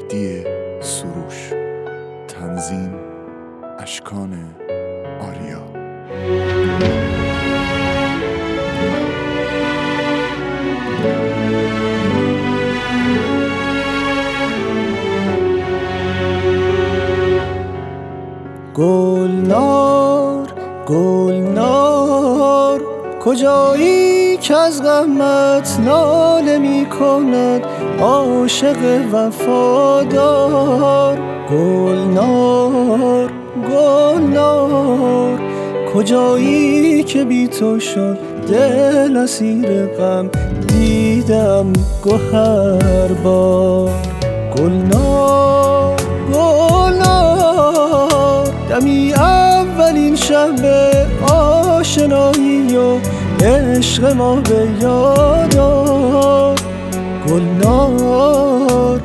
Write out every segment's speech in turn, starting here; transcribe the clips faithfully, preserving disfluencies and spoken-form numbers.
عبدی سروش. تنظیم اشکان آریا. گلنار گلنار کجایی که از غمت ناله می کند عاشق وفادار؟ گلنار گلنار کجایی که بی تو شد دل اسیر غم دیدم گوهر بار؟ گلنار گلنار دمی اولین شب آشنایی و عشق ما به یاد آر. گلنار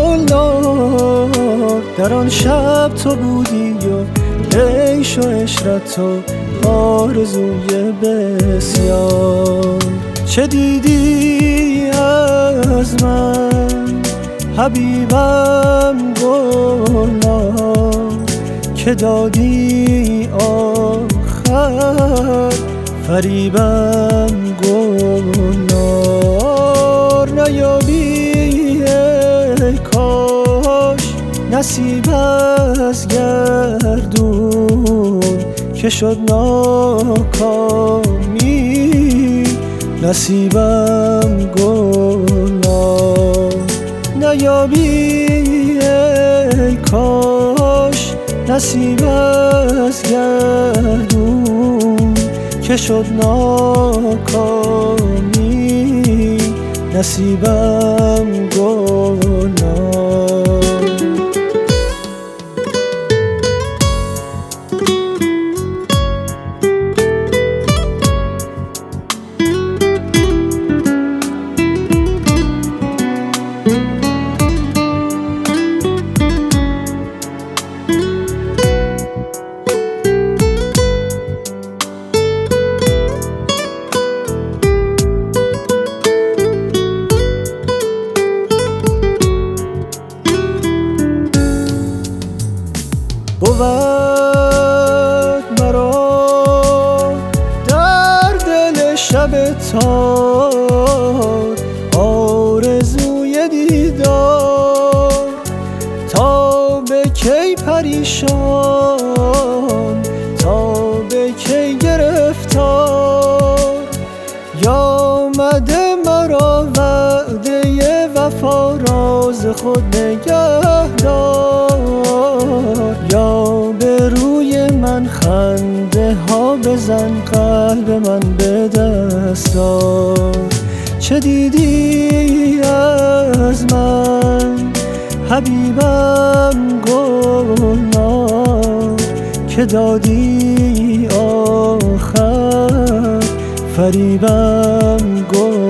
گلنار در آن شب تو بودی و عیش و عشرت و آرزوی بسیار. چه دیدی از من حبیبم گلنار که دادی آخر فریبم گلنار؟ نیابی ای کاش نصیب از گردون که شد ناکامی نصیبم گلنار. نیابی ای کاش نصیب از گردون که شد ناکامی نصیبم گلنار. بود مرا در دل شب تار آرزوی دیدار، تا به کی پریشان تا به کی گرفتار. یامده مرا وعده وفا راز خود نگهدار، یا به روی من خنده ها بزن قلب من به دست دار. چه دیدی از من حبیبم گلنار که دادی آخر فریبم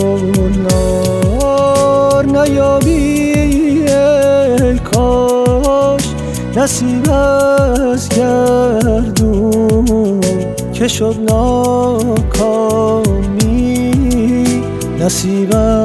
گلنار؟ نیابی ای کاش نصیب از گردون که شد ناکامی نصیبم